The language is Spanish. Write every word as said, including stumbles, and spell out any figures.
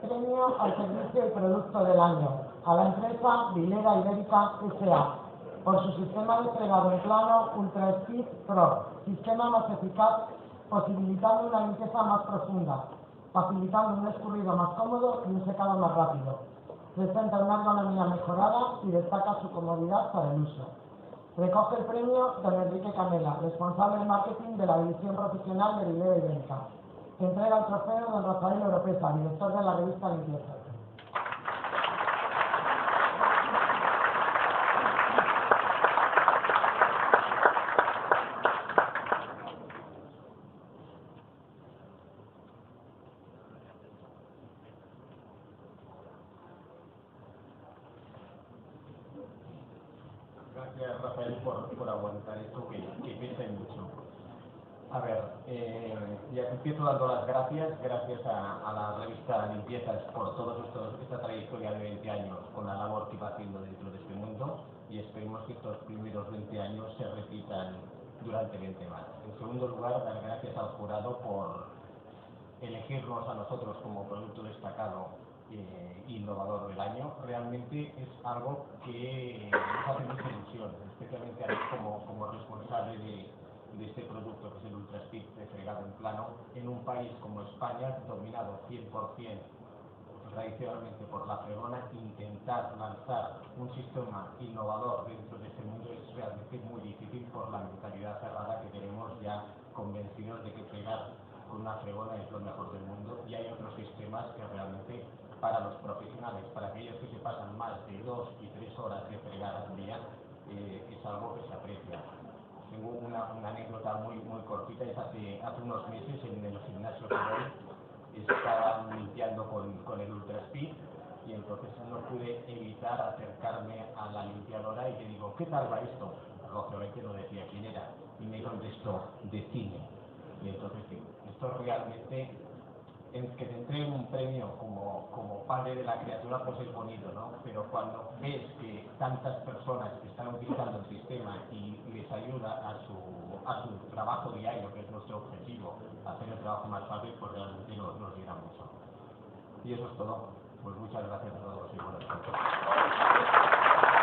premio al servicio y producto del año a la empresa Vileda Ibérica S A por su sistema de fregado en plano Ultra Speed Pro, sistema más eficaz, posibilitando una limpieza más profunda, facilitando un escurrido más cómodo y un secado más rápido. Presenta una ergonomía mejorada y destaca su comodidad para el uso. Recoge el premio don Enrique Canela, responsable de marketing de la división profesional de Vileda Ibérica. Entrega el trofeo don Rafael Oropesa, director de la revista Limpieza. Gracias, Rafael, por, por aguantar esto que, que pesa y mucho. A ver, eh, ya empiezo dando las gracias, gracias a, a la revista Limpiezas por toda esta trayectoria de veinte años con la labor que va haciendo dentro de este mundo, y esperemos que estos primeros veinte años se repitan durante veinte más. En segundo lugar, dar gracias al jurado por elegirnos a nosotros como producto destacado e innovador del año. Realmente es algo que nos hace mucha ilusión, especialmente a mí como, como responsable de, de este producto que es el Ultra Speed de fregado en plano, en un país como España, dominado cien por cien tradicionalmente por la fregona. Intentar lanzar un sistema innovador dentro de este mundo es realmente muy difícil por la mentalidad cerrada que tenemos, ya convencidos de que fregar con una fregona es lo mejor del mundo, y hay otros sistemas que realmente para los profesionales, para aquellos que se pasan más de dos y tres horas de fregar al día, eh, es algo que se aprecia. Tengo una, una anécdota muy, muy cortita, es hace, hace unos meses en el gimnasio que voy, estaba limpiando con, con el Ultra Speed, y entonces no pude evitar acercarme a la limpiadora y le digo, ¿qué tal va esto? Lógicamente no decía quién era, y me contestó, de cine. Y entonces sí, esto realmente, en que te entreguen un premio como, como padre de la criatura, pues es bonito, ¿no? Pero cuando ves que tantas personas que están utilizando el sistema y les ayuda a su, a su trabajo diario, que es nuestro objetivo, hacer el trabajo más fácil, pues realmente nos, nos llena mucho. Y eso es todo. Pues muchas gracias a todos y buenas noches.